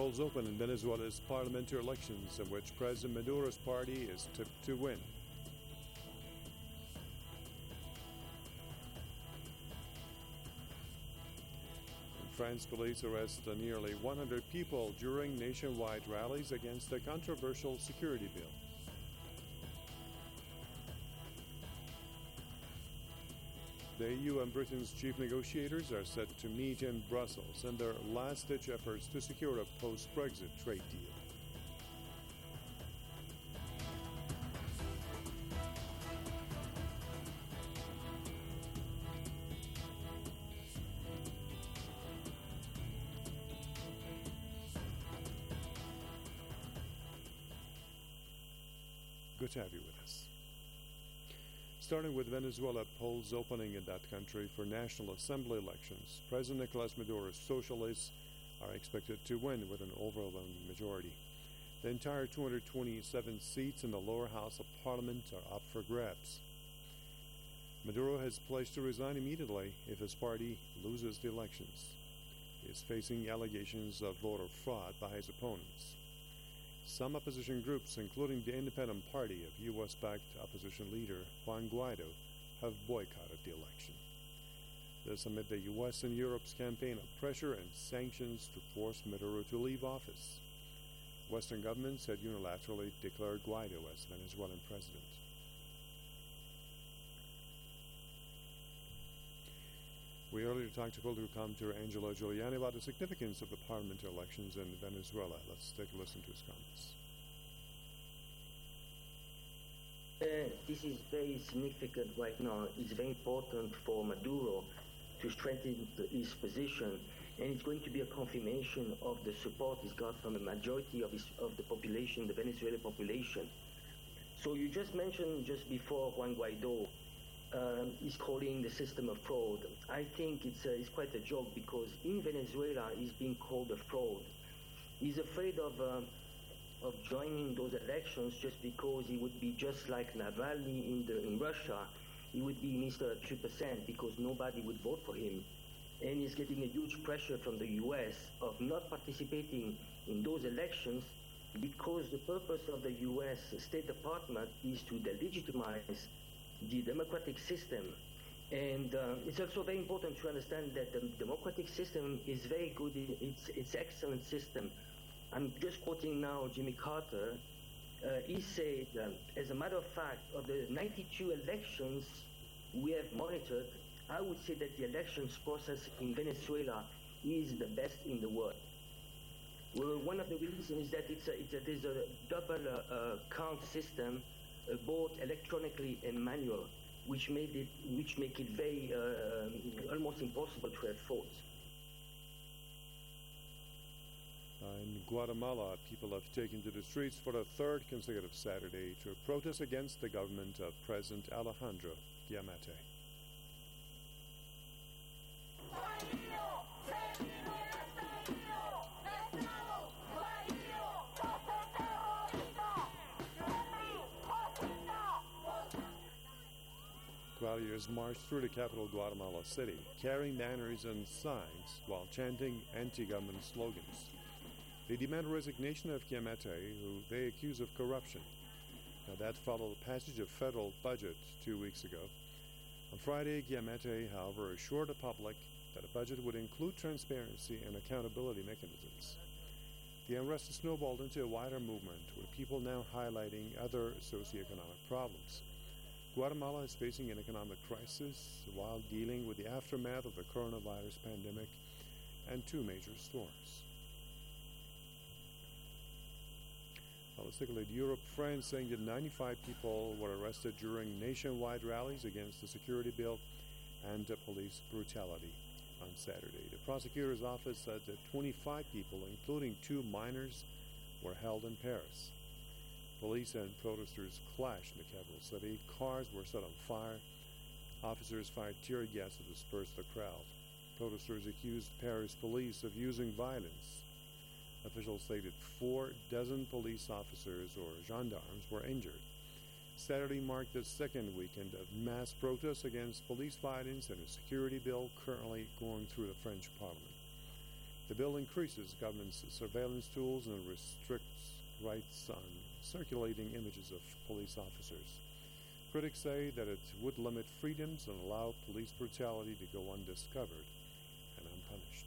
Polls open in Venezuela's parliamentary elections, in which President Maduro's party is tipped to win. In France, police arrest nearly 100 people during nationwide rallies against a controversial security bill. The EU and Britain's chief negotiators are set to meet in Brussels in their last-ditch efforts to secure a post-Brexit trade deal. Good to have you with us. Starting with Venezuela, polls opening in that country for National Assembly elections, President Nicolas Maduro's socialists are expected to win with an overwhelming majority. The entire 227 seats in the lower house of parliament are up for grabs. Maduro has pledged to resign immediately if his party loses the elections. He is facing allegations of voter fraud by his opponents. Some opposition groups, including the Independent Party of U.S.-backed opposition leader Juan Guaido, have boycotted the election. This amid the U.S. and Europe's campaign of pressure and sanctions to force Maduro to leave office. Western governments had unilaterally declared Guaido as Venezuelan president. We earlier talked to political commentator Angelo Giuliani about the significance of the parliamentary elections in Venezuela. Let's take a listen to his comments. This is very significant right now. It's very important for Maduro to strengthen his position, and it's going to be a confirmation of the support he's got from the majority of the population, the Venezuelan population. So you just mentioned just before Juan Guaido is calling the system a fraud. I think it's quite a joke, because in Venezuela he's being called a fraud. He's afraid of joining those elections just because he would be just like Navalny in Russia. He would be Mr. 2% because nobody would vote for him. And he's getting a huge pressure from the US of not participating in those elections, because the purpose of the US State Department is to delegitimize the democratic system. And it's also very important to understand that the democratic system is very good. It's excellent system. I'm just quoting now Jimmy Carter. He said, as a matter of fact, of the 92 elections we have monitored, I would say that the elections process in Venezuela is the best in the world. Well, one of the reasons is that there's a double count system, both electronically and manual, which make it very almost impossible to have votes. In Guatemala, people have taken to the streets for the third consecutive Saturday to protest against the government of President Alejandro Giammattei. Ralliers marched through the capital, Guatemala City, carrying banners and signs while chanting anti-government slogans. They demand resignation of Giammattei, who they accuse of corruption. Now, that followed the passage of federal budget 2 weeks ago. On Friday, Giammattei, however, assured the public that the budget would include transparency and accountability mechanisms. The unrest snowballed into a wider movement, with people now highlighting other socioeconomic problems. Guatemala is facing an economic crisis while dealing with the aftermath of the coronavirus pandemic and two major storms. Well, let's take a look at Europe. France saying that 95 people were arrested during nationwide rallies against the security bill and police brutality on Saturday. The prosecutor's office said that 25 people, including 2 minors, were held in Paris. Police and protesters clashed in the capital city. Cars were set on fire. Officers fired tear gas to disperse the crowd. Protesters accused Paris police of using violence. Officials stated 4 dozen police officers or gendarmes were injured. Saturday marked the second weekend of mass protests against police violence and a security bill currently going through the French parliament. The bill increases government's surveillance tools and restricts rights on circulating images of police officers. Critics say that it would limit freedoms and allow police brutality to go undiscovered and unpunished.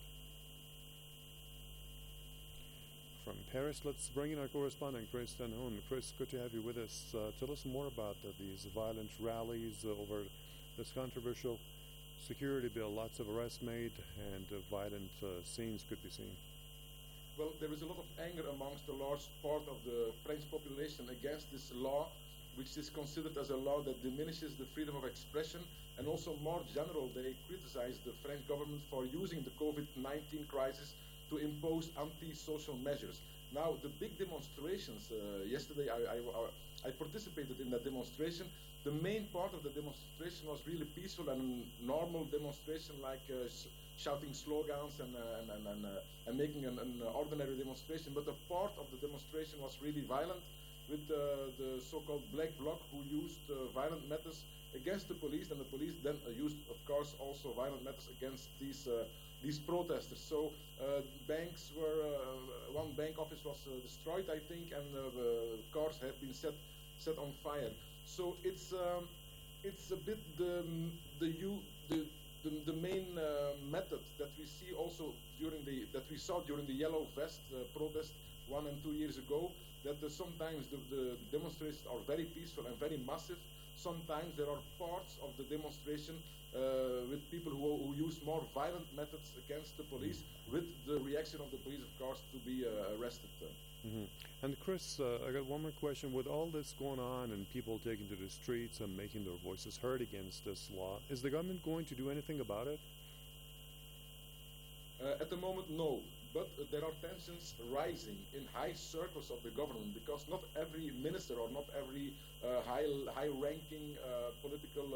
From Paris, let's bring in our correspondent, Chris Denhoon. Chris, good to have you with us. Tell us more about these violent rallies over this controversial security bill. Lots of arrests made and violent scenes could be seen. Well, there is a lot of anger amongst a large part of the French population against this law, which is considered as a law that diminishes the freedom of expression, and also more general, they criticize the French government for using the COVID-19 crisis to impose anti-social measures. Now, the big demonstrations, yesterday I participated in that demonstration. The main part of the demonstration was really peaceful and a normal demonstration, like shouting slogans and making an ordinary demonstration. But a part of the demonstration was really violent, with the so-called Black Bloc, who used violent methods against the police, and the police then used, of course, also violent methods against these protesters. So banks were, one bank office was destroyed, I think, and cars have been set on fire. So it's a bit the main method that we see also that we saw during the Yellow Vest protest 1 and 2 years ago. That sometimes the demonstrations are very peaceful and very massive. Sometimes there are parts of the demonstration with people who use more violent methods against the police, with the reaction of the police, of course, to be arrested. Mm-hmm. And Chris, I got one more question. With all this going on and people taking to the streets and making their voices heard against this law, is the government going to do anything about it? At the moment, no. But there are tensions rising in high circles of the government, because not every minister or not every high-ranking political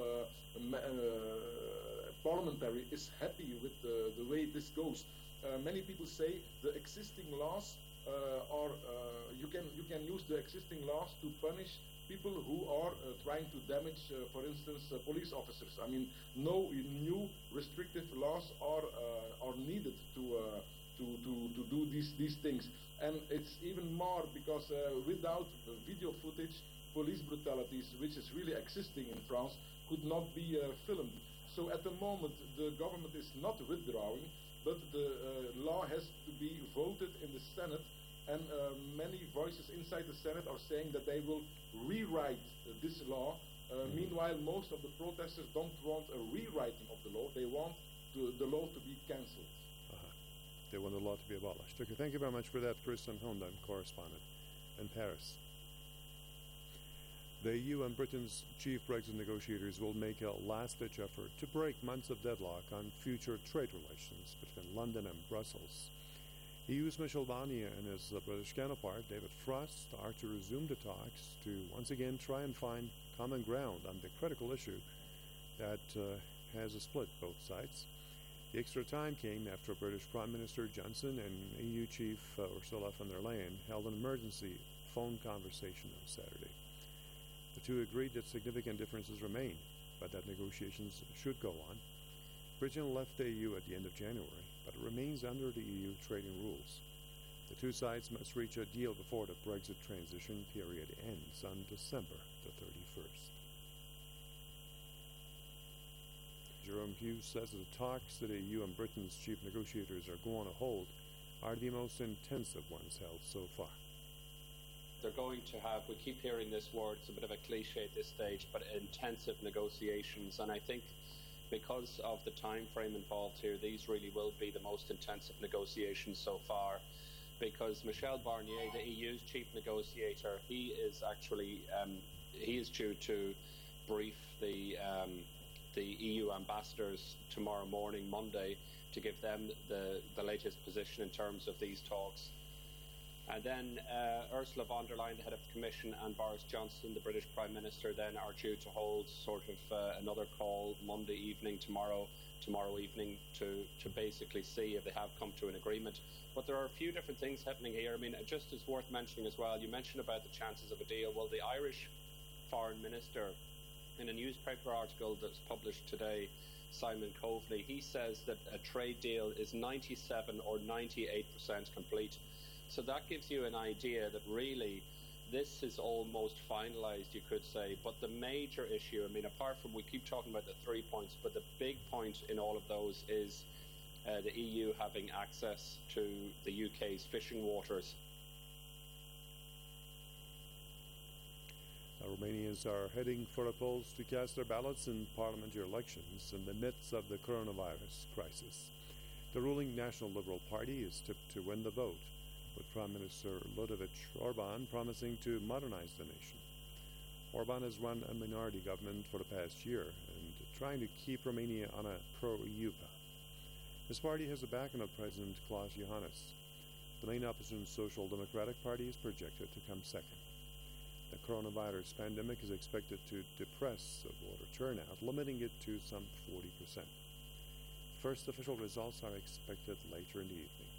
parliamentary is happy with the way this goes. Many people say the existing laws you can use the existing laws to punish people who are trying to damage, for instance, police officers. I mean, no new restrictive laws are needed to do these things. And it's even more because without video footage, police brutalities, which is really existing in France, could not be filmed. So at the moment, the government is not withdrawing, but the law has to be voted in the Senate, and many voices inside the Senate are saying that they will rewrite this law. Meanwhile, most of the protesters don't want a rewriting of the law. They want the law to be cancelled. They want the law to be abolished. Okay, thank you very much for that, Chris Denhoon, correspondent in Paris. The EU and Britain's chief Brexit negotiators will make a last-ditch effort to break months of deadlock on future trade relations between London and Brussels. EU's Michel Barnier and his British counterpart, David Frost, are to resume the talks to once again try and find common ground on the critical issue that has split both sides. The extra time came after British Prime Minister Johnson and EU Chief Ursula von der Leyen held an emergency phone conversation on Saturday. The two agreed that significant differences remain, but that negotiations should go on. Britain left the EU at the end of January, but it remains under the EU trading rules. The two sides must reach a deal before the Brexit transition period ends on December the 31st. Jerome Hughes says that the talks that the EU and Britain's chief negotiators are going to hold are the most intensive ones held so far. They're going to have, we keep hearing this word, it's a bit of a cliche at this stage, but intensive negotiations. And I think because of the time frame involved here, these really will be the most intensive negotiations so far. Because Michel Barnier, the EU's chief negotiator, he is due to brief the EU ambassadors tomorrow morning, Monday, to give them the latest position in terms of these talks. And then Ursula von der Leyen, the head of the Commission, and Boris Johnson, the British Prime Minister, then are due to hold sort of another call Monday evening, tomorrow evening, to basically see if they have come to an agreement. But there are a few different things happening here. I mean, just as worth mentioning as well, you mentioned about the chances of a deal. Well, the Irish Foreign Minister in a newspaper article that's published today, Simon Coveney, he says that a trade deal is 97 or 98% complete. So that gives you an idea that really this is almost finalized, you could say. But the major issue, I mean, apart from we keep talking about the 3 points, but the big point in all of those is the EU having access to the UK's fishing waters. Romanians are heading for the polls to cast their ballots in parliamentary elections in the midst of the coronavirus crisis. The ruling National Liberal Party is tipped to win the vote, with Prime Minister Ludovic Orban promising to modernize the nation. Orban has run a minority government for the past year and trying to keep Romania on a pro-EU path. His party has the backing of President Klaus Iohannis. The main opposition Social Democratic Party is projected to come second. The coronavirus pandemic is expected to depress voter turnout, limiting it to some 40%. First official results are expected later in the evening.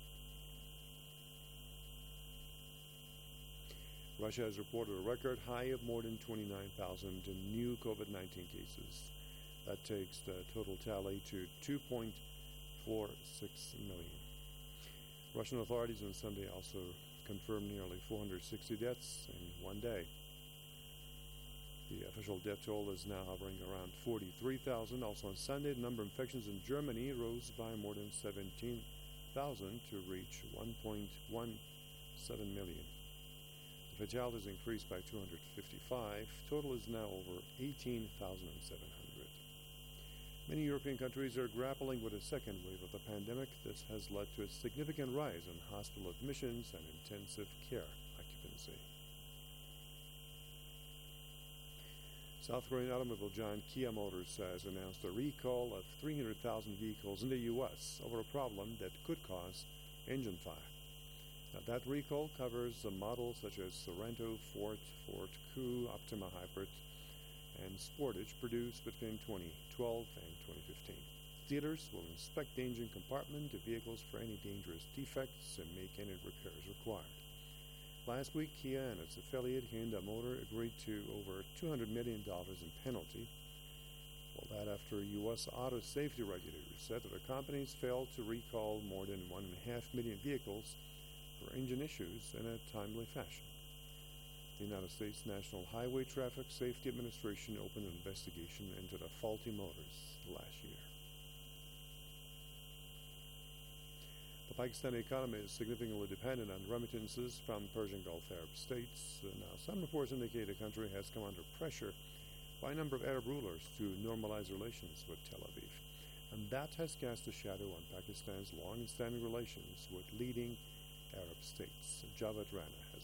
Russia has reported a record high of more than 29,000 new COVID-19 cases. That takes the total tally to 2.46 million. Russian authorities on Sunday also confirmed nearly 460 deaths in one day. The official death toll is now hovering around 43,000. Also on Sunday, the number of infections in Germany rose by more than 17,000 to reach 1.17 million. The fatalities increased by 255. Total is now over 18,700. Many European countries are grappling with a second wave of the pandemic. This has led to a significant rise in hospital admissions and intensive care occupancy. South Korean automobile giant Kia Motors has announced a recall of 300,000 vehicles in the U.S. over a problem that could cause engine fire. Now, that recall covers the models such as Sorento, Ford Kuga, Optima Hybrid, and Sportage produced between 2012 and 2015. Dealers will inspect the engine compartment of vehicles for any dangerous defects and make any repairs required. Last week, Kia and its affiliate Hyundai Motor agreed to over $200 million in penalty. Well, that after U.S. auto safety regulators said that the companies failed to recall more than 1.5 million vehicles for engine issues in a timely fashion. The United States National Highway Traffic Safety Administration opened an investigation into the faulty motors last year. The Pakistani economy is significantly dependent on remittances from Persian Gulf Arab states. Now, some reports indicate the country has come under pressure by a number of Arab rulers to normalize relations with Tel Aviv. And that has cast a shadow on Pakistan's long-standing relations with leading Arab states. Javad Rana has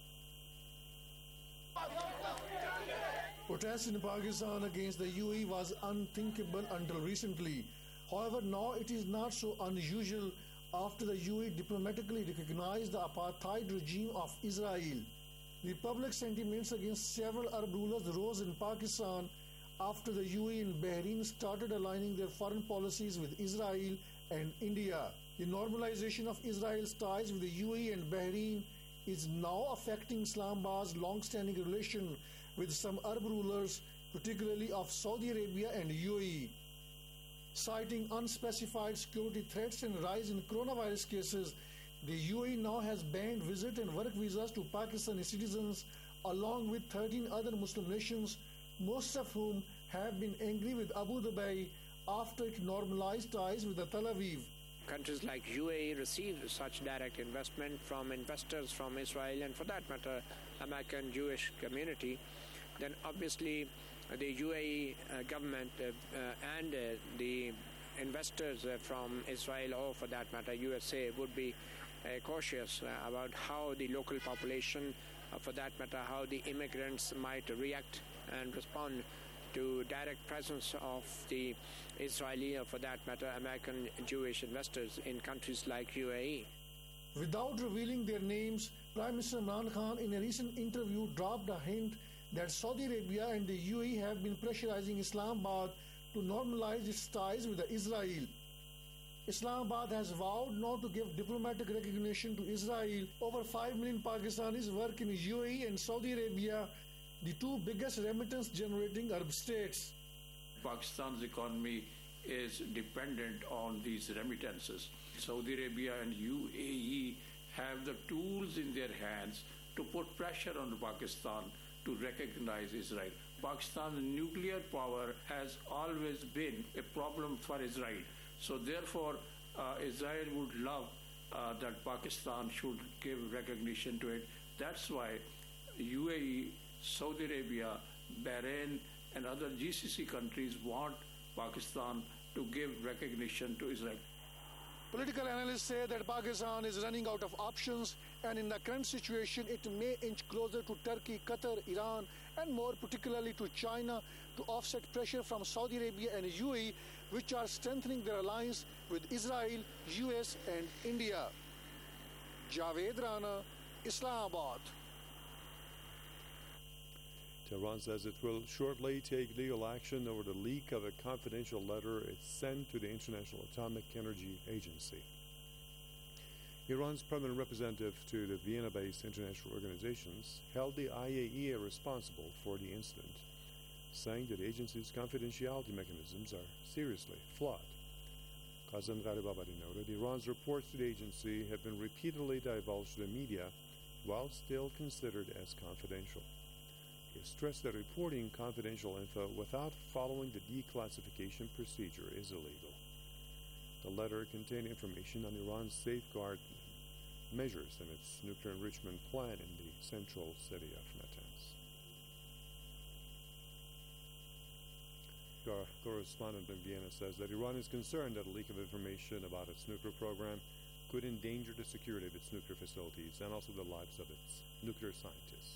more. Protest in Pakistan against the UAE was unthinkable until recently. However, now it is not so unusual after the UAE diplomatically recognized the apartheid regime of Israel. The public sentiments against several Arab rulers rose in Pakistan after the UAE and Bahrain started aligning their foreign policies with Israel and India. The normalization of Israel's ties with the UAE and Bahrain is now affecting Islamabad's long-standing relation with some Arab rulers, particularly of Saudi Arabia and UAE. Citing unspecified security threats and rise in coronavirus cases, the UAE now has banned visit and work visas to Pakistani citizens along with 13 other Muslim nations, most of whom have been angry with Abu Dhabi after it normalized ties with Tel Aviv. Countries like UAE receive such direct investment from investors from Israel and, for that matter, American Jewish community. Then obviously the UAE government and the investors from Israel, or for that matter USA, would be cautious about how the local population, for that matter how the immigrants might react and respond to direct presence of the Israeli, or for that matter American Jewish investors in countries like UAE. Without revealing their names, Prime Minister Imran Khan in a recent interview dropped a hint that Saudi Arabia and the UAE have been pressurizing Islamabad to normalize its ties with Israel. Islamabad has vowed not to give diplomatic recognition to Israel. Over 5 million Pakistanis work in UAE and Saudi Arabia, the two biggest remittance generating Arab states. Pakistan's economy is dependent on these remittances. Saudi Arabia and UAE have the tools in their hands to put pressure on Pakistan to recognize Israel. Pakistan's nuclear power has always been a problem for Israel. So therefore, Israel would love that Pakistan should give recognition to it. That's why UAE, Saudi Arabia, Bahrain, and other GCC countries want Pakistan to give recognition to Israel. Political analysts say that Pakistan is running out of options, and in the current situation, it may inch closer to Turkey, Qatar, Iran, and more particularly to China to offset pressure from Saudi Arabia and UAE, which are strengthening their alliance with Israel, US, and India. Javed Rana, Islamabad. Tehran says it will shortly take legal action over the leak of a confidential letter it sent to the International Atomic Energy Agency. Iran's permanent representative to the Vienna-based international organizations held the IAEA responsible for the incident, saying that the agency's confidentiality mechanisms are seriously flawed. Kazem Gharibabadi noted Iran's reports to the agency have been repeatedly divulged to the media while still considered as confidential. He stressed that reporting confidential info without following the declassification procedure is illegal. The letter contained information on Iran's safeguard measures and its nuclear enrichment plan in the central city of Natanz. Our correspondent in Vienna says that Iran is concerned that a leak of information about its nuclear program could endanger the security of its nuclear facilities and also the lives of its nuclear scientists.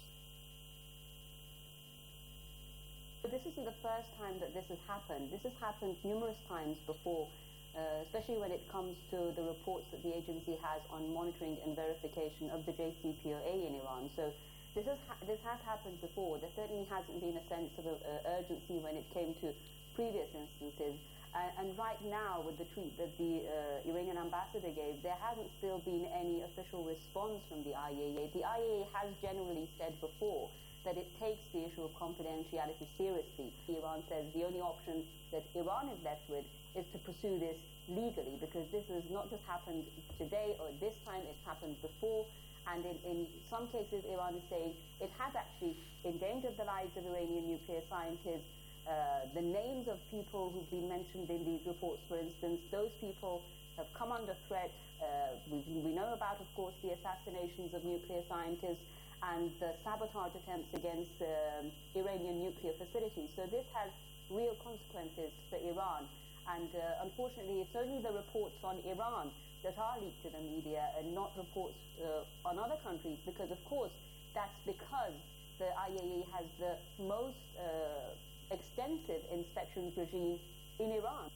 This isn't the first time that this has happened. This has happened numerous times before, especially when it comes to the reports that the agency has on monitoring and verification of the JCPOA in Iran. So this has happened before. There certainly hasn't been a sense of urgency when it came to previous instances. And right now, with the tweet that the Iranian ambassador gave, there hasn't still been any official response from the IAEA. The IAEA has generally said before that it takes the issue of confidentiality seriously. Iran says the only option that Iran is left with is to pursue this legally, because this has not just happened today or this time, it's happened before. And in some cases, Iran is saying it has actually endangered the lives of Iranian nuclear scientists. The names of people who've been mentioned in these reports, for instance, those people have come under threat. We know about, of course, the assassinations of nuclear scientists and the sabotage attempts against Iranian nuclear facilities. So this has real consequences for Iran. And unfortunately, it's only the reports on Iran that are leaked to the media and not reports on other countries, because, of course, that's because the IAEA has the most extensive inspections regime in Iran.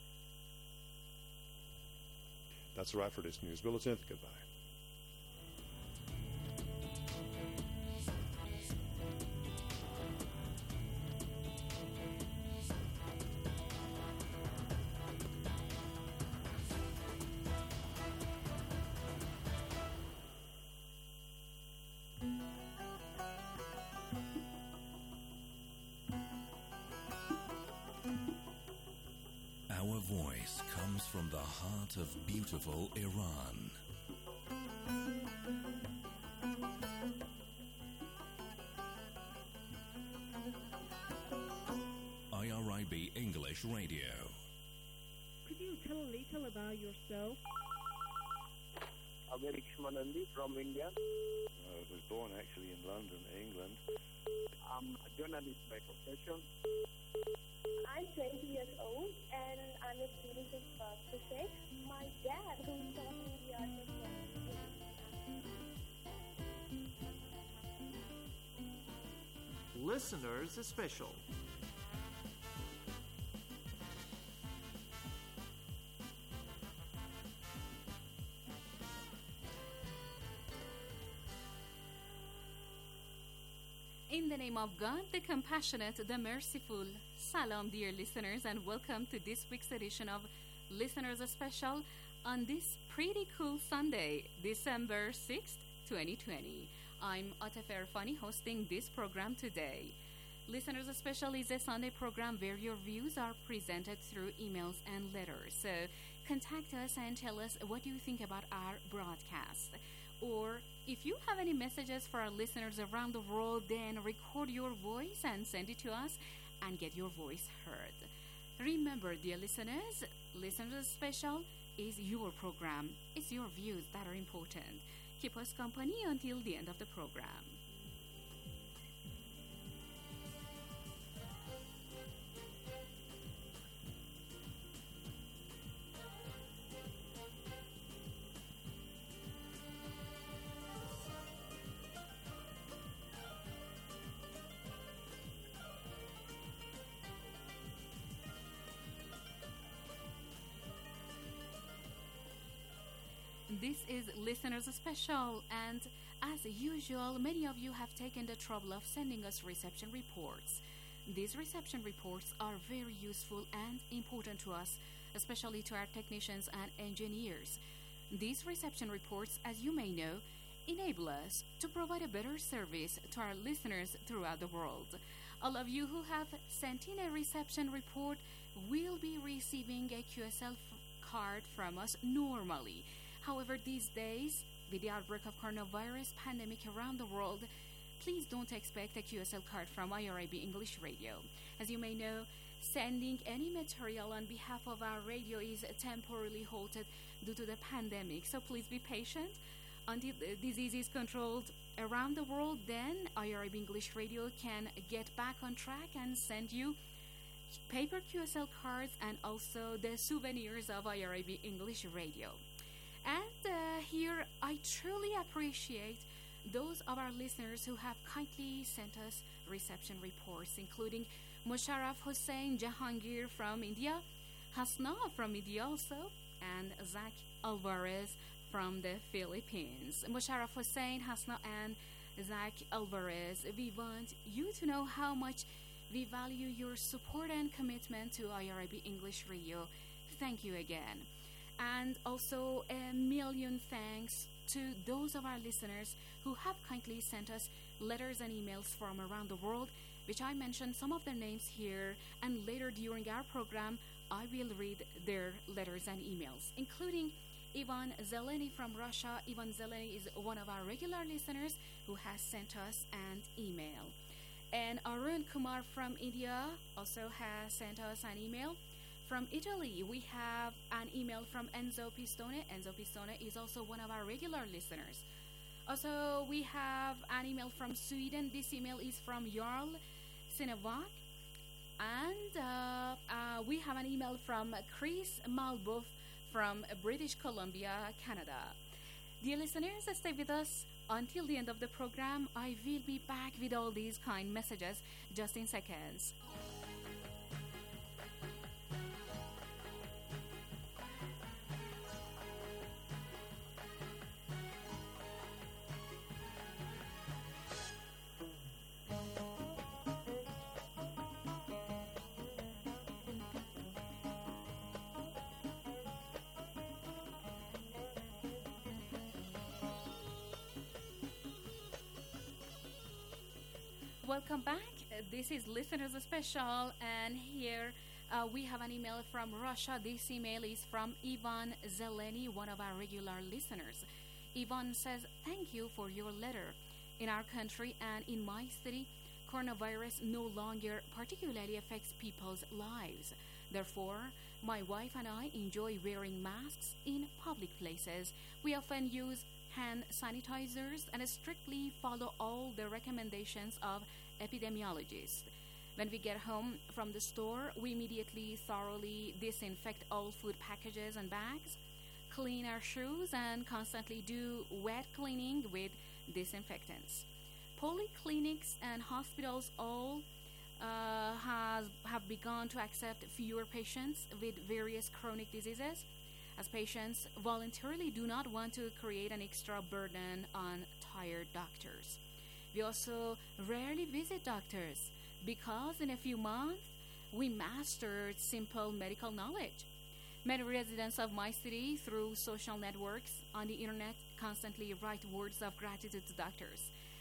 That's a wrap for this news bulletin. Goodbye. Our voice comes from the heart of beautiful Iran. IRIB English Radio. Could you tell a little about yourself? I'm Eric Shmanandi from India. I was born actually in London, England. I'm a journalist by profession. I'm 20 years old and I'm a student of physics. My dad, who taught me the art of Listeners Special. In the name of God, the compassionate, the merciful. Salam, dear listeners, and welcome to this week's edition of Listeners Special on this pretty cool Sunday, December 6th, 2020. I'm Atef Erfani hosting this program today. Listeners Special is a Sunday program where your views are presented through emails and letters. So contact us and tell us what you think about our broadcast. Or if you have any messages for our listeners around the world, then record your voice and send it to us and get your voice heard. Remember, dear listeners, Listeners Special is your program. It's your views that are important. Keep us company until the end of the program. This is Listeners Special, and as usual, many of you have taken the trouble of sending us reception reports. These reception reports are very useful and important to us, especially to our technicians and engineers. These reception reports, as you may know, enable us to provide a better service to our listeners throughout the world. All of you who have sent in a reception report will be receiving a QSL card from us normally. However, these days, with the outbreak of coronavirus pandemic around the world, please don't expect a QSL card from IRIB English Radio. As you may know, sending any material on behalf of our radio is temporarily halted due to the pandemic. So please be patient until the disease is controlled around the world. Then IRIB English Radio can get back on track and send you paper QSL cards and also the souvenirs of IRIB English Radio. And here I truly appreciate those of our listeners who have kindly sent us reception reports, including Musharraf Hussain Jahangir from India, Hasna from India also, and Zach Alvarez from the Philippines. Musharraf Hussain, Hasna, and Zach Alvarez, we want you to know how much we value your support and commitment to IRIB English Radio. Thank you again. And also a million thanks to those of our listeners who have kindly sent us letters and emails from around the world, which I mentioned some of their names here, and later during our program I will read their letters and emails, including Ivan Zeleny from Russia. Ivan Zeleny is one of our regular listeners who has sent us an email. And Arun Kumar from India also has sent us an email. From Italy, we have an email from Enzo Pistone. Enzo Pistone is also one of our regular listeners. Also, we have an email from Sweden. This email is from Jarl Sinevak. And we have an email from Chris Malbouf from British Columbia, Canada. Dear listeners, stay with us until the end of the program. I will be back with all these kind messages just in seconds. Welcome back. This is Listeners Special, and here we have an email from Russia. This email is from Ivan Zeleny, one of our regular listeners. Ivan says, "Thank you for your letter. In our country and in my city, coronavirus no longer particularly affects people's lives. Therefore, my wife and I enjoy wearing masks in public places. We often use hand sanitizers and strictly follow all the recommendations of epidemiologists. When we get home from the store, we immediately thoroughly disinfect all food packages and bags, clean our shoes, and constantly do wet cleaning with disinfectants. Polyclinics and hospitals all have begun to accept fewer patients with various chronic diseases, as patients voluntarily do not want to create an extra burden on tired doctors. We also rarely visit doctors because in a few months we mastered simple medical knowledge. Many residents of my city, through social networks on the internet, constantly write words of gratitude to doctors.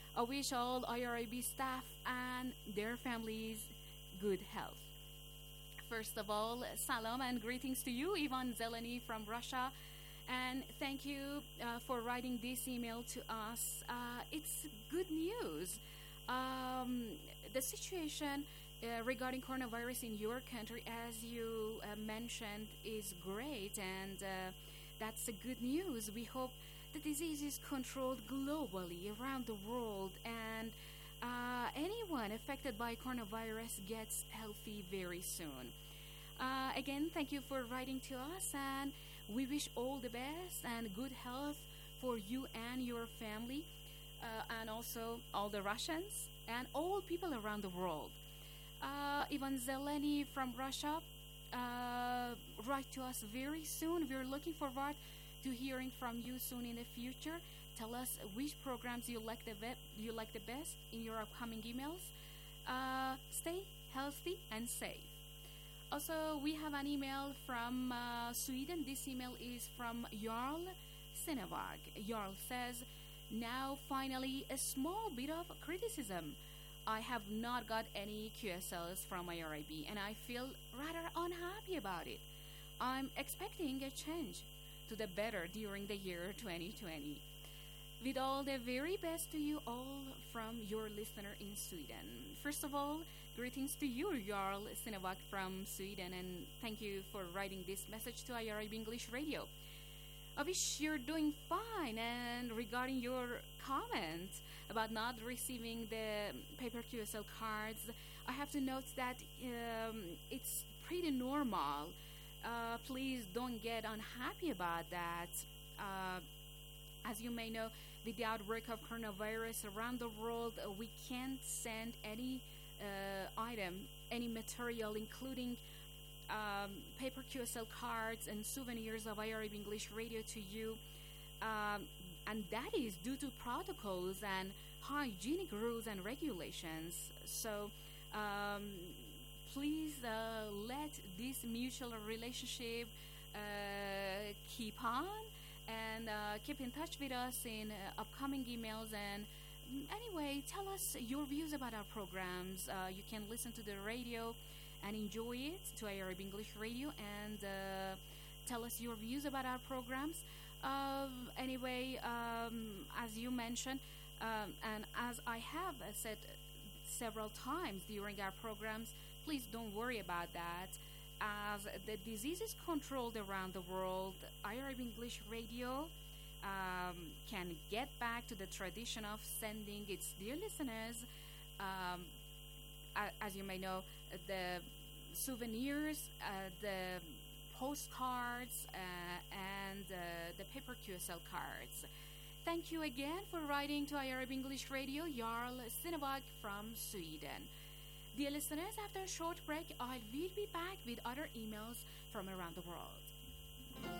I wish all IRIB staff and their families good health. First of all, salam and greetings to you, Ivan Zeleny from Russia. And thank you for writing this email to us. It's good news. The situation regarding coronavirus in your country, as you mentioned, is great, and that's a good news. We hope the disease is controlled globally around the world, and anyone affected by coronavirus gets healthy very soon. Again, thank you for writing to us, and we wish all the best and good health for you and your family, and also all the Russians and all people around the world. Ivan Zeleny from Russia, write to us very soon. We're looking forward to hearing from you soon in the future. Tell us which programs you like the best in your upcoming emails. Stay healthy and safe. Also, we have an email from Sweden. This email is from Jarl Sinevag. Jarl says, now finally a small bit of criticism. I have not got any QSLs from IRIB and I feel rather unhappy about it. I'm expecting a change to the better during the year 2020. With all the very best to you all from your listener in Sweden. First of all, greetings to you, Jarl Sinevak from Sweden, and thank you for writing this message to IRIB English Radio. I wish you're doing fine, and regarding your comment about not receiving the paper QSL cards, I have to note that it's pretty normal. Please don't get unhappy about that. As you may know, with the outbreak of coronavirus around the world, we can't send any item, any material, including paper QSL cards and souvenirs of IRIB English Radio to you. And that is due to protocols and hygienic rules and regulations. So please let this mutual relationship keep on, and keep in touch with us in upcoming emails. And anyway, tell us your views about our programs. You can listen to the radio and enjoy it, to IRIB English Radio, and tell us your views about our programs. Anyway, as you mentioned, and as I have said several times during our programs, please don't worry about that. As the disease is controlled around the world, IRIB English Radio can get back to the tradition of sending its dear listeners, as you may know, the souvenirs, the postcards, and the paper QSL cards. Thank you again for writing to IRIB English Radio, Jarl Sinevag from Sweden. Dear listeners, after a short break, I will be back with other emails from around the world.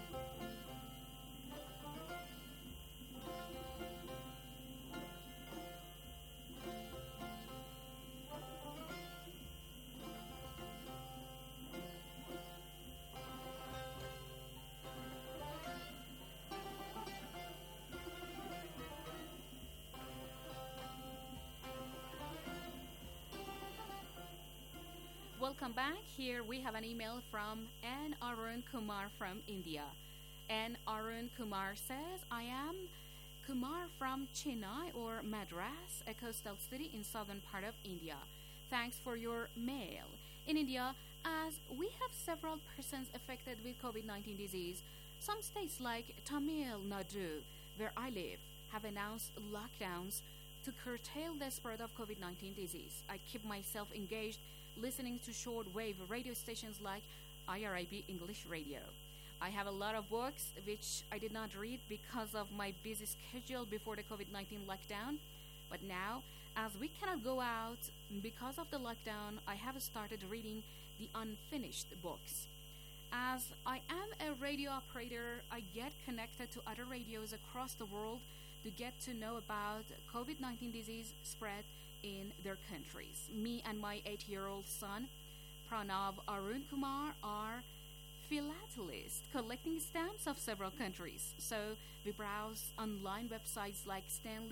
Welcome back. Here we have an email from N. Arun Kumar from India. N. Arun Kumar says, I am Kumar from Chennai or Madras, a coastal city in southern part of India. Thanks for your mail. In India, as we have several persons affected with COVID-19 disease, some states like Tamil Nadu, where I live, have announced lockdowns to curtail the spread of COVID-19 disease. I keep myself engaged listening to shortwave radio stations like IRIB English Radio. I have a lot of books which I did not read because of my busy schedule before the COVID-19 lockdown. But now, as we cannot go out because of the lockdown, I have started reading the unfinished books. As I am a radio operator, I get connected to other radios across the world to get to know about COVID-19 disease spread in their countries. Me and my 8-year-old son, Pranav Arun Kumar, are philatelists collecting stamps of several countries. So we browse online websites like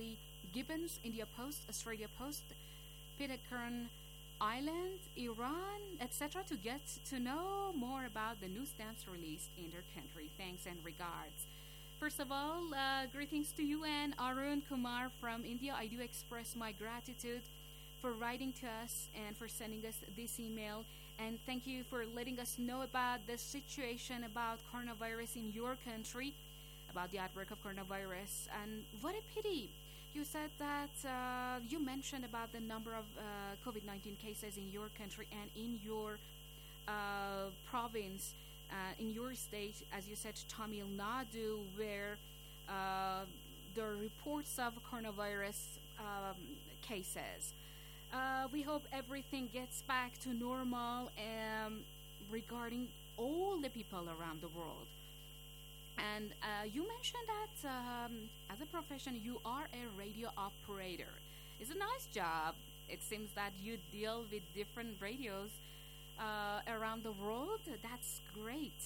Gibbons, India Post, Australia Post, Pitcairn Island, Iran, etc. to get to know more about the newsstands released in their country. Thanks and regards. First of all, greetings to you and Arun Kumar from India. I do express my gratitude for writing to us and for sending us this email. And thank you for letting us know about the situation about coronavirus in your country, about the outbreak of coronavirus. And what a pity. You said that you mentioned about the number of COVID-19 cases in your country and in your province, in your state, as you said, Tamil Nadu, where there are reports of coronavirus cases. We hope everything gets back to normal regarding all the people around the world. And you mentioned that as a profession, you are a radio operator. It's a nice job. It seems that you deal with different radios around the world. That's great.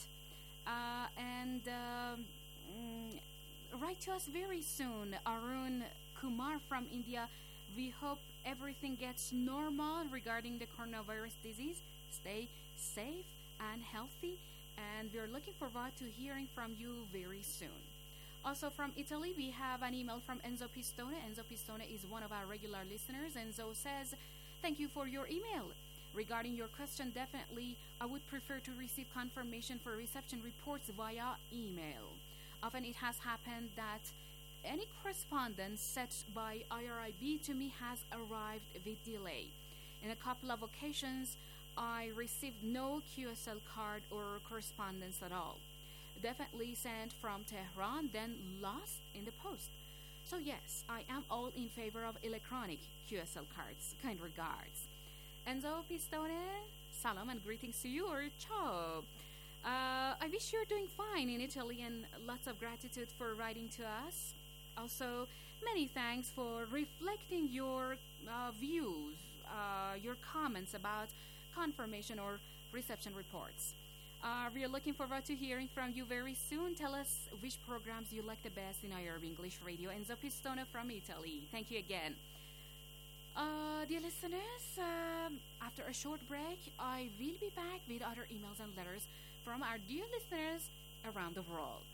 Write to us very soon, Arun Kumar from India. We hope everything gets normal regarding the coronavirus disease. Stay safe and healthy. And we're looking forward to hearing from you very soon. Also from Italy, we have an email from Enzo Pistone. Enzo Pistone is one of our regular listeners. Enzo says, thank you for your email. Regarding your question, definitely, I would prefer to receive confirmation for reception reports via email. Often it has happened that any correspondence sent by IRIB to me has arrived with delay. In a couple of occasions, I received no QSL card or correspondence at all. Definitely sent from Tehran, then lost in the post. So yes, I am all in favor of electronic QSL cards. Kind regards. Enzo Pistone, salam and greetings to you, or ciao. I wish you're doing fine in Italy and lots of gratitude for writing to us. Also, many thanks for reflecting your views, your comments about confirmation or reception reports. We are looking forward to hearing from you very soon. Tell us which programs you like the best in IRB English Radio. Enzo Pistone from Italy. Thank you again. Dear listeners, after a short break, I will be back with other emails and letters from our dear listeners around the world.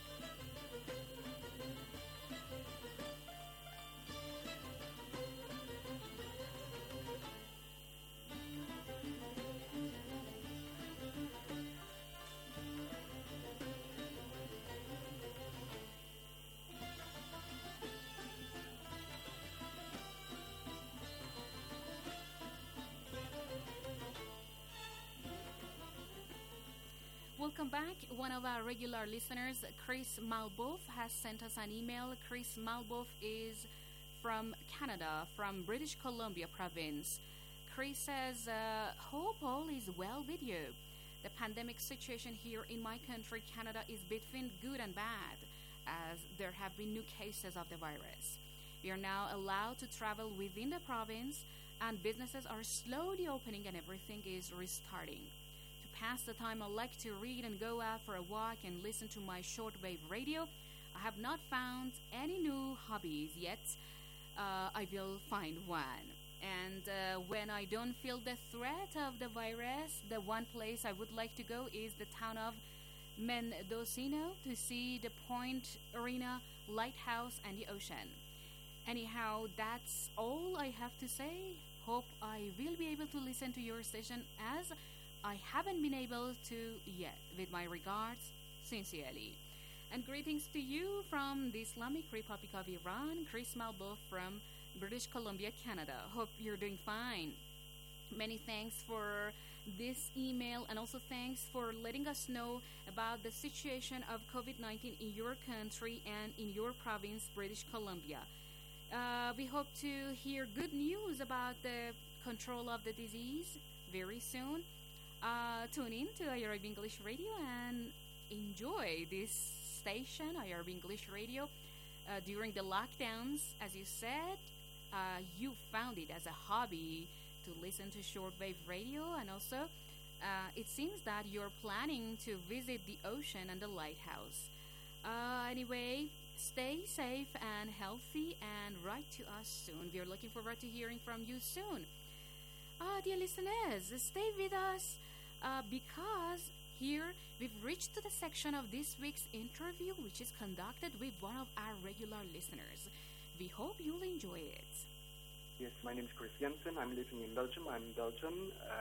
Welcome back. One of our regular listeners, Chris Malboff, has sent us an email. Chris Malboff is from Canada, from British Columbia province. Chris says, hope all is well with you. The pandemic situation here in my country, Canada, is between good and bad, as there have been new cases of the virus. We are now allowed to travel within the province, and businesses are slowly opening and everything is restarting. Pass the time, I like to read and go out for a walk and listen to my shortwave radio. I have not found any new hobbies yet. I will find one. And when I don't feel the threat of the virus, the one place I would like to go is the town of Mendocino to see the Point Arena, Lighthouse, and the ocean. Anyhow, that's all I have to say. Hope I will be able to listen to your station as I haven't been able to yet. With my regards, sincerely. And greetings to you from the Islamic Republic of Iran, Chris Malboff from British Columbia, Canada. Hope you're doing fine. Many thanks for this email, and also thanks for letting us know about the situation of COVID-19 in your country and in your province, British Columbia. We hope to hear good news about the control of the disease very soon. Tune in to IRB English Radio and enjoy this station, IRB English Radio. During the lockdowns, as you said, you found it as a hobby to listen to shortwave radio, and also it seems that you're planning to visit the ocean and the lighthouse. Anyway, Stay safe and healthy and write to us soon. We are looking forward to hearing from you soon. Dear listeners, stay with us because here we've reached to the section of this week's interview which is conducted with one of our regular listeners. We hope you'll enjoy it. Yes, my name is Chris Jensen. I'm living in Belgium. I'm Belgian.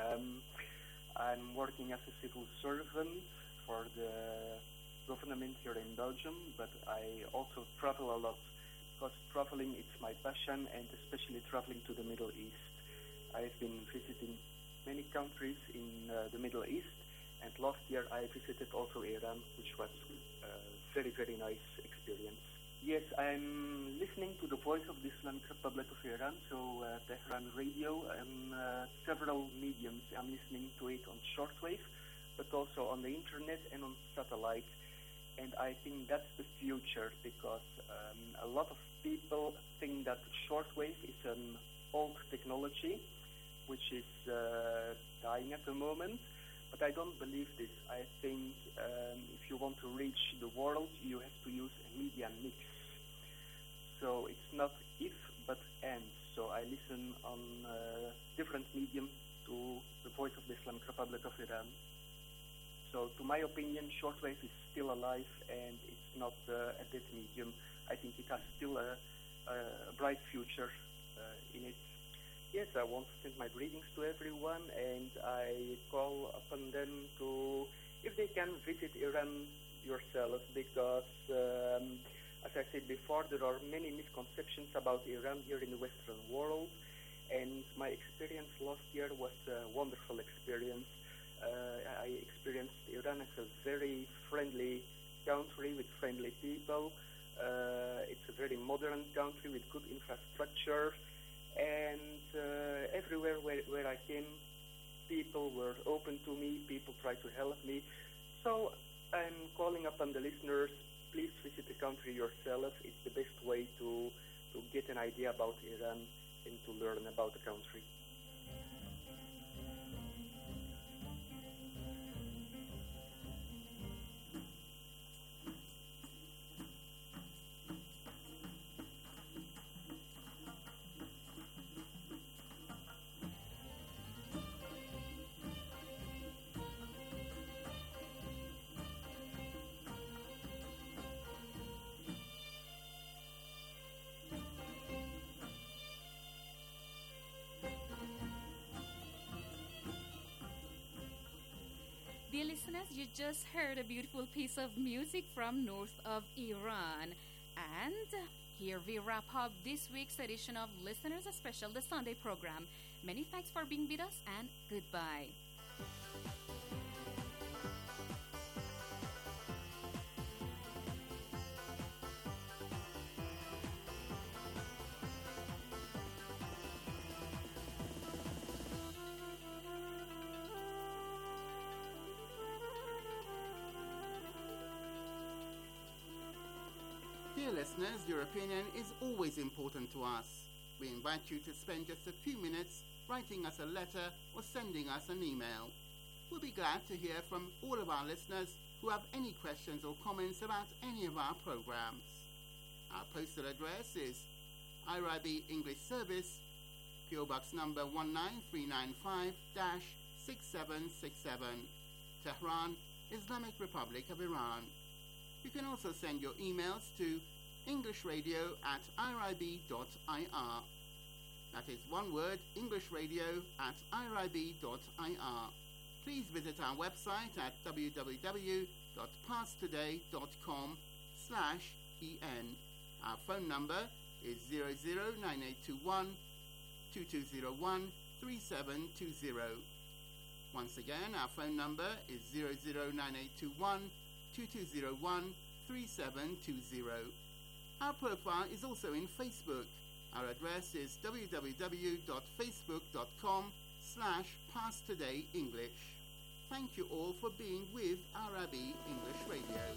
I'm working as a civil servant for the government here in Belgium, but I also travel a lot because traveling is my passion, and especially traveling to the Middle East. I've been visiting many countries in the Middle East, and last year I visited also Iran, which was a very, very nice experience. Yes, I'm listening to the Voice of the Islamic Republic of Iran, so Tehran Radio, and several mediums. I'm listening to it on shortwave, but also on the internet and on satellite. And I think that's the future, because a lot of people think that shortwave is an old technology, which is dying at the moment. But I don't believe this. I think if you want to reach the world, you have to use a media mix. So it's not if, but and. So I listen on different mediums to the Voice of the Islamic Republic of Iran. So to my opinion, shortwave is still alive, and it's not a dead medium. I think it has still a bright future in it. Yes, I want to send my greetings to everyone, and I call upon them to, if they can, visit Iran yourselves, because as I said before, there are many misconceptions about Iran here in the Western world, and my experience last year was a wonderful experience. I experienced Iran as a very friendly country with friendly people. It's a very modern country with good infrastructure, and everywhere where I came, people were open to me, people tried to help me. So I'm calling upon the listeners, please visit the country yourself. It's the best way to get an idea about Iran and to learn about the country. Dear listeners, you just heard a beautiful piece of music from north of Iran. And here we wrap up this week's edition of Listeners Special, the Sunday program. Many thanks for being with us, and goodbye. Dear listeners, your opinion is always important to us. We invite you to spend just a few minutes writing us a letter or sending us an email. We'll be glad to hear from all of our listeners who have any questions or comments about any of our programs. Our postal address is IRIB English Service, PO Box number 19395-6767, Tehran, Islamic Republic of Iran. You can also send your emails to englishradio@irib.ir. That is one word, englishradio@irib.ir. Please visit our website at www.passtoday.com/en. Our phone number is 009821 2201 3720. Once again, our phone number is 009821 2201 3720. Our profile is also in Facebook. Our address is www.facebook.com/PassTodayEnglish. Thank you all for being with IRIB English Radio.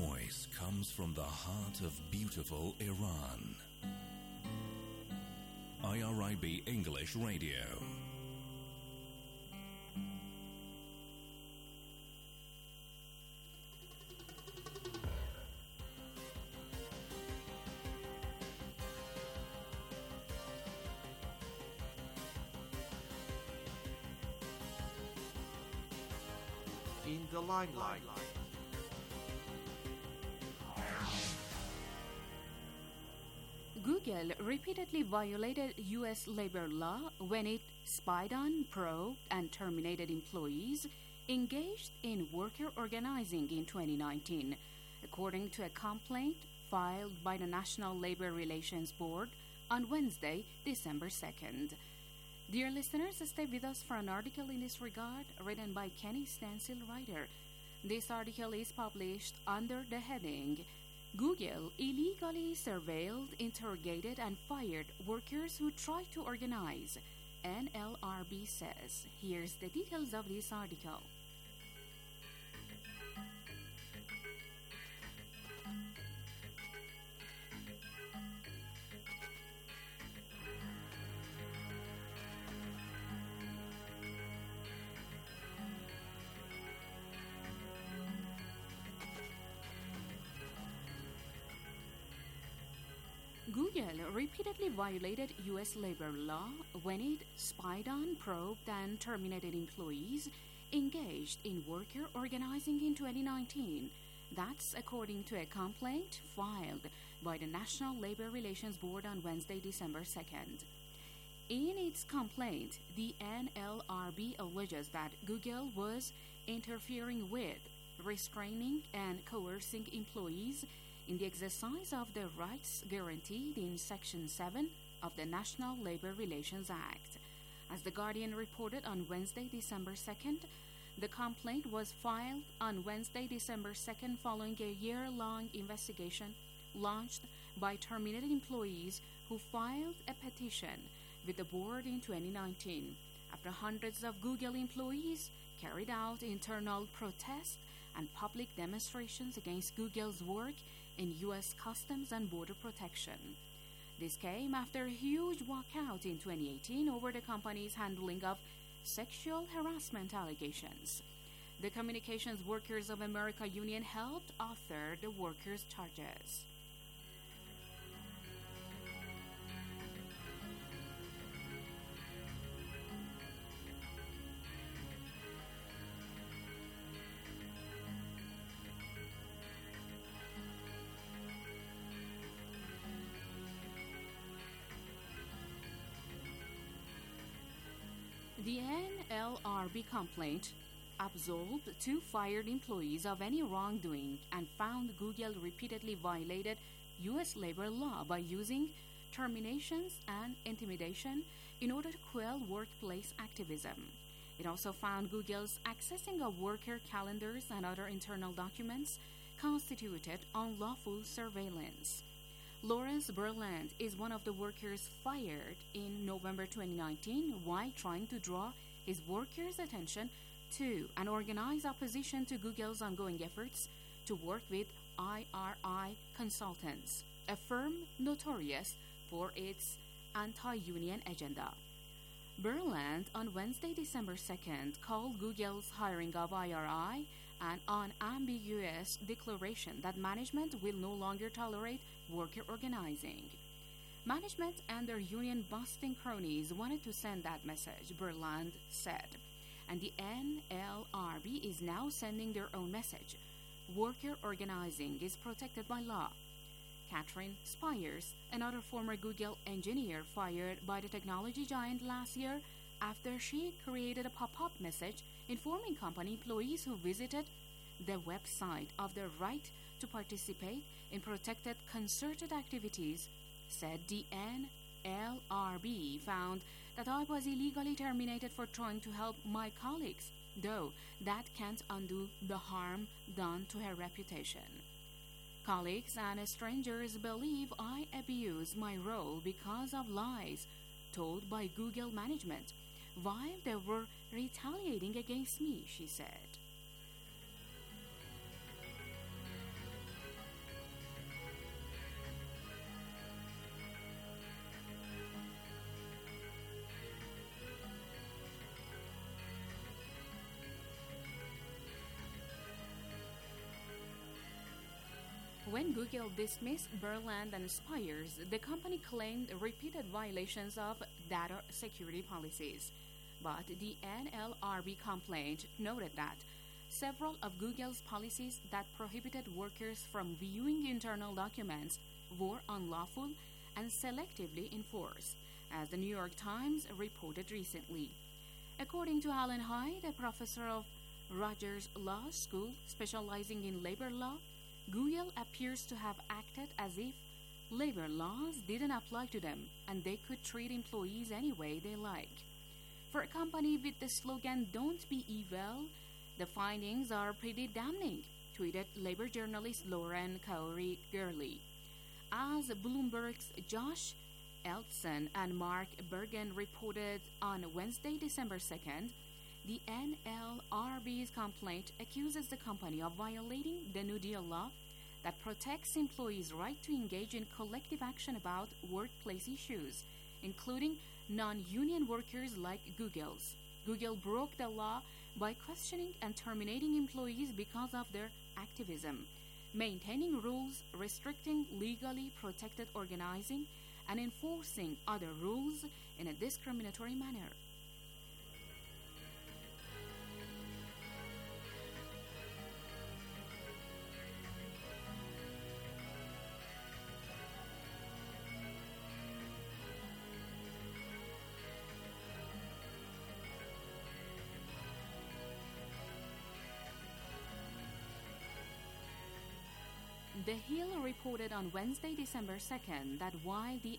voice comes from the heart of beautiful Iran. IRIB English Radio. In the limelight. Google repeatedly violated U.S. labor law when it spied on, probed, and terminated employees engaged in worker organizing in 2019, according to a complaint filed by the National Labor Relations Board on Wednesday, December 2nd. Dear listeners, stay with us for an article in this regard written by Kenny Stansel-Ryder. This article is published under the heading Google illegally surveilled, interrogated, and fired workers who tried to organize, NLRB says. Here's the details of this article. Google repeatedly violated U.S. labor law when it spied on, probed, and terminated employees engaged in worker organizing in 2019. That's according to a complaint filed by the National Labor Relations Board on Wednesday, December 2nd. In its complaint, the NLRB alleges that Google was interfering with, restraining, and coercing employees in the exercise of the rights guaranteed in Section 7 of the National Labor Relations Act. As The Guardian reported on Wednesday, December 2nd, the complaint was filed on Wednesday, December 2nd, following a year-long investigation launched by terminated employees who filed a petition with the board in 2019, after hundreds of Google employees carried out internal protests and public demonstrations against Google's work in U.S. Customs and Border Protection. This came after a huge walkout in 2018 over the company's handling of sexual harassment allegations. The Communications Workers of America Union helped author the workers' charges. The NLRB complaint absolved two fired employees of any wrongdoing and found Google repeatedly violated U.S. labor law by using terminations and intimidation in order to quell workplace activism. It also found Google's accessing of worker calendars and other internal documents constituted unlawful surveillance. Lawrence Berland is one of the workers fired in November 2019 while trying to draw his workers' attention to an organized opposition to Google's ongoing efforts to work with IRI Consultants, a firm notorious for its anti-union agenda. Berland on Wednesday, December 2nd, called Google's hiring of IRI an unambiguous declaration that management will no longer tolerate worker organizing. Management and their union-busting cronies wanted to send that message, Berland said, and the NLRB is now sending their own message. Worker organizing is protected by law. Catherine Spires, another former Google engineer fired by the technology giant last year after she created a pop-up message informing company employees who visited the website of their right to participate in protected concerted activities, said the NLRB found that I was illegally terminated for trying to help my colleagues, though that can't undo the harm done to her reputation. Colleagues and strangers believe I abused my role because of lies told by Google management, while they were retaliating against me, she said. When Google dismissed Berland and Spires, the company claimed repeated violations of data security policies. But the NLRB complaint noted that several of Google's policies that prohibited workers from viewing internal documents were unlawful and selectively enforced, as the New York Times reported recently. According to Alan Hyde, a professor of Rogers Law School specializing in labor law, Google appears to have acted as if labor laws didn't apply to them and they could treat employees any way they like. For a company with the slogan "Don't be evil," the findings are pretty damning, tweeted labor journalist Lauren Kaori-Gurley. As Bloomberg's Josh Elson and Mark Bergen reported on Wednesday, December 2nd, the NLRB's complaint accuses the company of violating the New Deal law that protects employees' right to engage in collective action about workplace issues, including non-union workers like Google's. Google broke the law by questioning and terminating employees because of their activism, maintaining rules restricting legally protected organizing, and enforcing other rules in a discriminatory manner. The Hill reported on Wednesday, December 2nd, that while the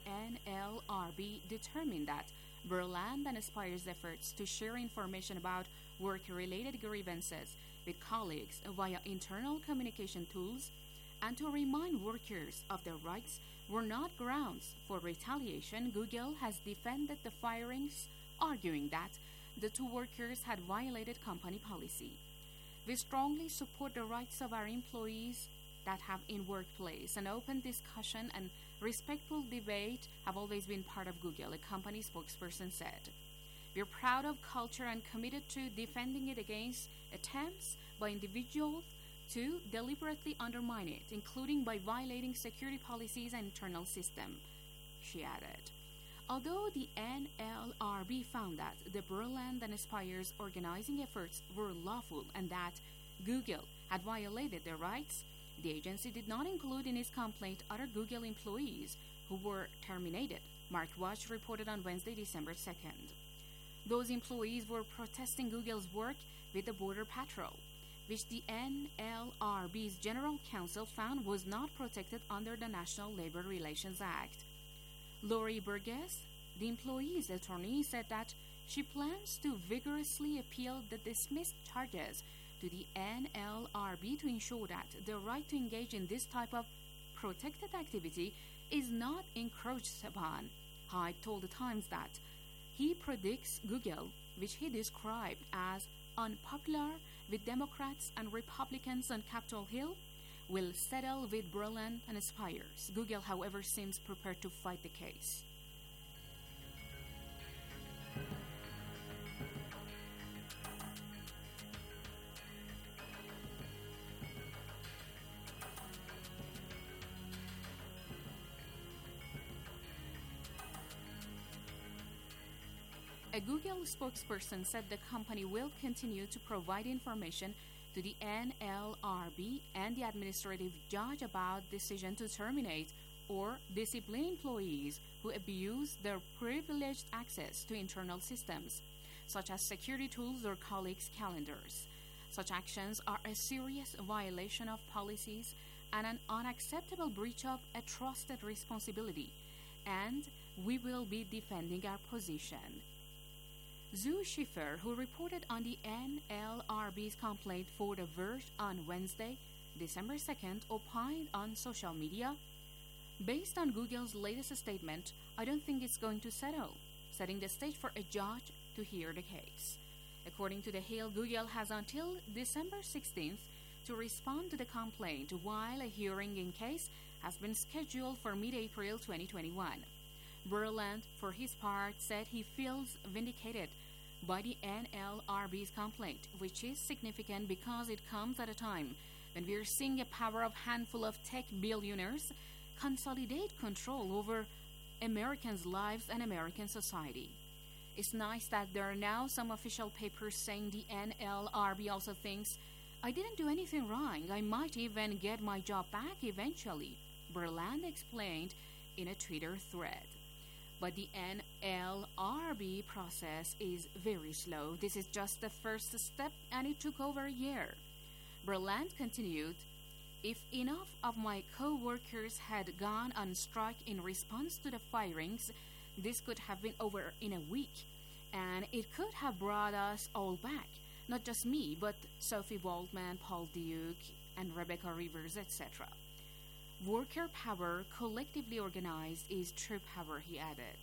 NLRB determined that Berland and Spires' efforts to share information about work-related grievances with colleagues via internal communication tools and to remind workers of their rights were not grounds for retaliation, Google has defended the firings, arguing that the two workers had violated company policy. We strongly support the rights of our employees that have in workplace. An open discussion and respectful debate have always been part of Google, a company spokesperson said. We're proud of culture and committed to defending it against attempts by individuals to deliberately undermine it, including by violating security policies and internal system, she added. Although the NLRB found that the Berland and Spires organizing efforts were lawful and that Google had violated their rights, the agency did not include in its complaint other Google employees who were terminated, MarkWatch reported on Wednesday, December 2nd. Those employees were protesting Google's work with the Border Patrol, which the NLRB's General Counsel found was not protected under the National Labor Relations Act. Lori Burgess, the employee's attorney, said that she plans to vigorously appeal the dismissed charges to the NLRB to ensure that the right to engage in this type of protected activity is not encroached upon. Hyde told the Times that he predicts Google, which he described as unpopular with Democrats and Republicans on Capitol Hill, will settle with Berland and Spires. Google, however, seems prepared to fight the case. A Google spokesperson said the company will continue to provide information to the NLRB and the administrative judge about decision to terminate or discipline employees who abuse their privileged access to internal systems, such as security tools or colleagues' calendars. Such actions are a serious violation of policies and an unacceptable breach of a trusted responsibility, and we will be defending our position. Zoo Schiffer, who reported on the NLRB's complaint for The Verge on Wednesday, December 2nd, opined on social media, "Based on Google's latest statement, I don't think it's going to settle, setting the stage for a judge to hear the case." According to The Hill, Google has until December 16th to respond to the complaint, while a hearing in case has been scheduled for mid-April 2021. Berland, for his part, said he feels vindicated by the NLRB's complaint, which is significant because it comes at a time when we're seeing a power of handful of tech billionaires consolidate control over Americans' lives and American society. It's nice that there are now some official papers saying the NLRB also thinks I didn't do anything wrong. I might even get my job back eventually, Berland explained in a Twitter thread. But the NLRB process is very slow. This is just the first step, and it took over a year. Berland continued, if enough of my co-workers had gone on strike in response to the firings, this could have been over in a week, and it could have brought us all back. Not just me, but Sophie Waldman, Paul Duke, and Rebecca Rivers, etc. Worker power, collectively organized, is true power, he added.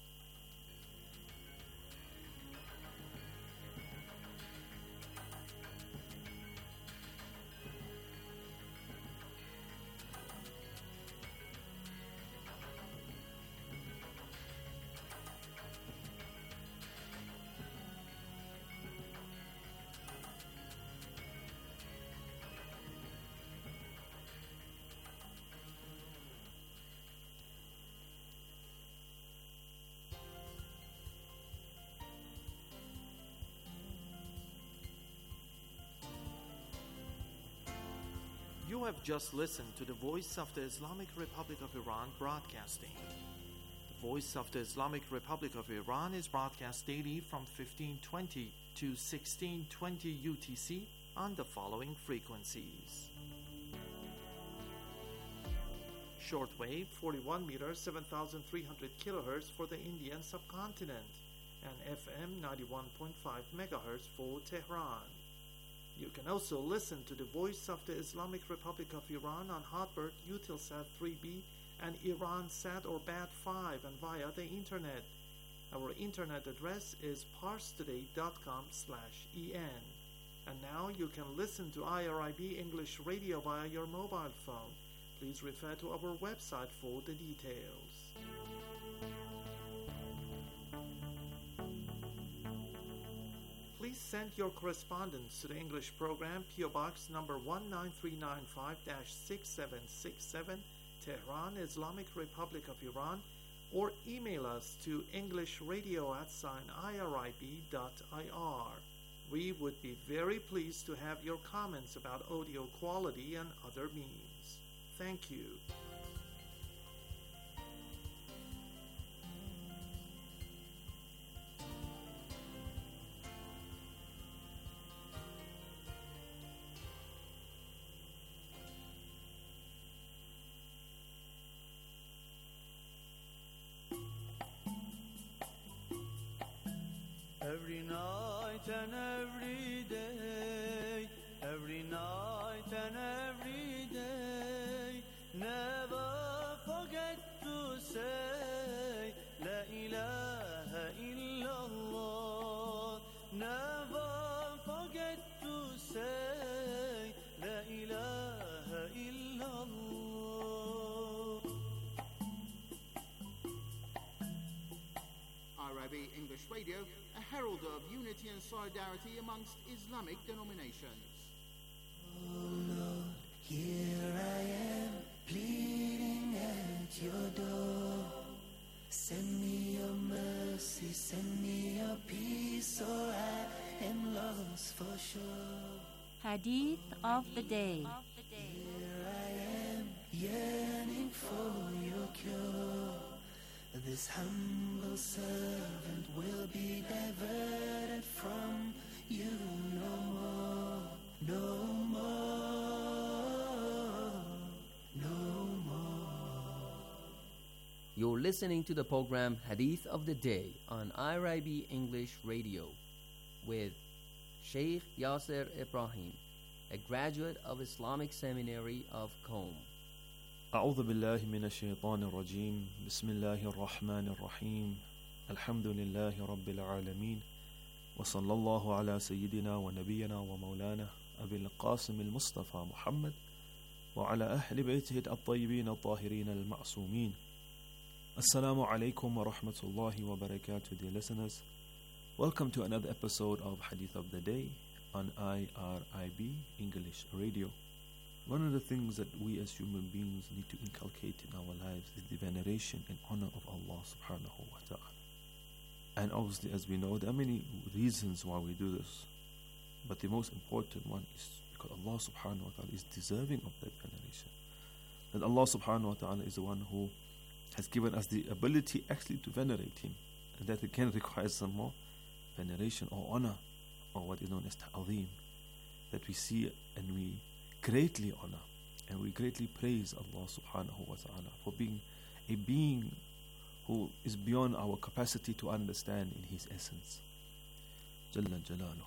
You have just listened to the Voice of the Islamic Republic of Iran broadcasting. The Voice of the Islamic Republic of Iran is broadcast daily from 1520 to 1620 UTC on the following frequencies. Shortwave 41 meters 7,300 kilohertz for the Indian subcontinent and FM 91.5 megahertz for Tehran. You can also listen to the Voice of the Islamic Republic of Iran on Hotbird, Eutelsat 3B, and Iransat or BAT5 and via the internet. Our internet address is parstoday.com/en. And now you can listen to IRIB English Radio via your mobile phone. Please refer to our website for the details. Please send your correspondence to the English program, PO Box number 19395-6767, Tehran, Islamic Republic of Iran, or email us to englishradio@irib.ir. We would be very pleased to have your comments about audio quality and other means. Thank you. Every night and every day, every night and every day, never forget to say La ilaha illallah. Never forget to say La ilaha illallah. IRIB English Radio, a herald of unity and solidarity amongst Islamic denominations. Oh Lord, here I am, pleading at your door. Send me your mercy, send me your peace, or I am lost for sure. Hadith of the Day. Here I am, yearning for your cure. This humble servant will be diverted from you no more, no more, no more. You're listening to the program Hadith of the Day on IRIB English Radio with Sheikh Yasser Ibrahim, a graduate of Islamic Seminary of Qom. أعوذ بالله من الشيطان الرجيم بسم الله الرحمن الرحيم الحمد لله رب العالمين وصلى الله على سيدنا ونبينا ومولانا أبي القاسم المصطفى محمد وعلى أهل بيته الطيبين الطاهرين المعصومين. Assalamu alaikum wa rahmatullahi wa barakatuh, dear listeners. Welcome to another episode of Hadith of the Day on IRIB English Radio. One of the things that we as human beings need to inculcate in our lives is the veneration and honor of Allah subhanahu wa ta'ala. And obviously, as we know, there are many reasons why we do this. But the most important one is because Allah subhanahu wa ta'ala is deserving of that veneration. And Allah subhanahu wa ta'ala is the one who has given us the ability actually to venerate Him. And that again requires some more veneration or honor, or what is known as ta'zeem, that we see and we greatly honor and we greatly praise Allah subhanahu wa ta'ala for being a being who is beyond our capacity to understand in His essence. Jalla Jalaluh.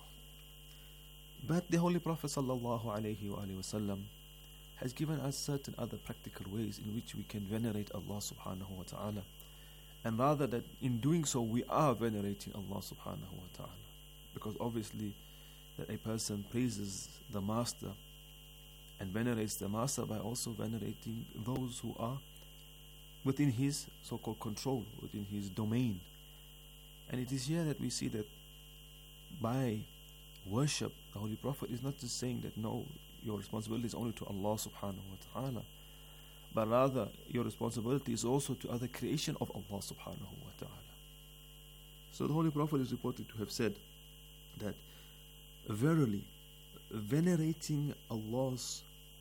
But the Holy Prophet sallallahu alayhi wa sallam has given us certain other practical ways in which we can venerate Allah subhanahu wa ta'ala. And rather that in doing so we are venerating Allah subhanahu wa ta'ala. Because obviously that a person praises the Master and venerates the Master by also venerating those who are within his so-called control, within his domain. And it is here that we see that by worship, the Holy Prophet is not just saying that no, your responsibility is only to Allah subhanahu wa ta'ala, but rather your responsibility is also to other creation of Allah subhanahu wa ta'ala. So the Holy Prophet is reported to have said that verily venerating Allah's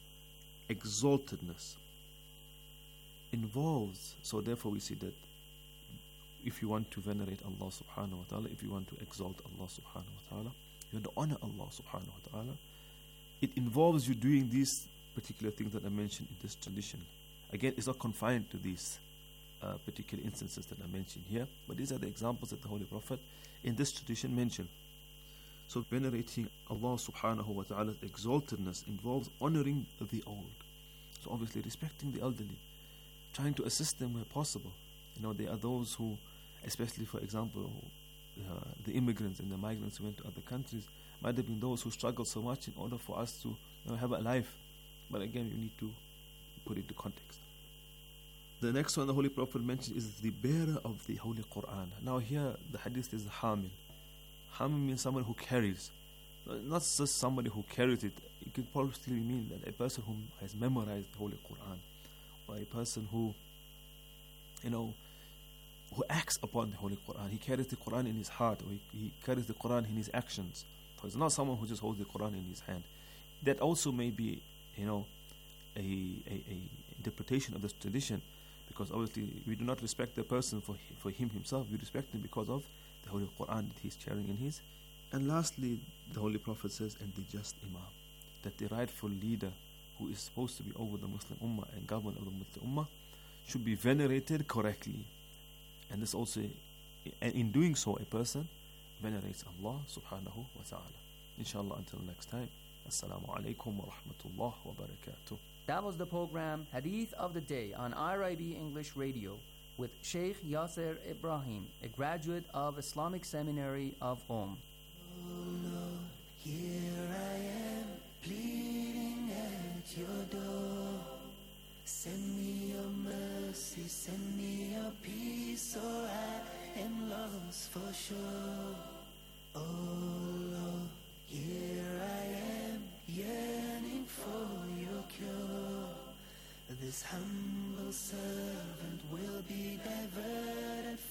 exaltedness involves, so therefore we see that if you want to venerate Allah subhanahu wa ta'ala, if you want to exalt Allah subhanahu wa ta'ala, you want to honor Allah subhanahu wa ta'ala, it involves you doing these particular things that I mentioned in this tradition. Again, it's not confined to these particular instances that I mentioned here, but these are the examples that the Holy Prophet in this tradition mentioned. So venerating Allah subhanahu wa ta'ala's exaltedness involves honoring the old. So obviously respecting the elderly, trying to assist them where possible. You know, there are those who, especially for example, the immigrants and the migrants who went to other countries, might have been those who struggled so much in order for us to have a life. But again, you need to put it into context. The next one the Holy Prophet mentioned is the bearer of the Holy Quran. Now here the hadith is hamil. Hamil means someone who carries. Not just somebody who carries it. It could possibly mean that a person who has memorized the Holy Quran, or a person who acts upon the Holy Quran. He carries the Quran in his heart, or he carries the Quran in his actions. So it's not someone who just holds the Quran in his hand. That also may be, a interpretation of this tradition, because obviously we do not respect the person for him himself. We respect him because of the Holy Quran that he's carrying in his. And lastly, the Holy Prophet says, and the just Imam, that the rightful leader who is supposed to be over the Muslim Ummah and governor of the Muslim Ummah should be venerated correctly. And this also, and in doing so, a person venerates Allah subhanahu wa ta'ala. Inshallah, until next time. Assalamu alaikum wa rahmatullah wa barakatuh. That was the program Hadith of the Day on IRIB English Radio with Sheikh Yasser Ibrahim, a graduate of Islamic Seminary of Qom. Oh Lord, here I am, pleading at your door. Send me your mercy, send me your peace, or I am lost for sure. Oh Lord, here I am, yearning for your cure. This humble servant will be diverted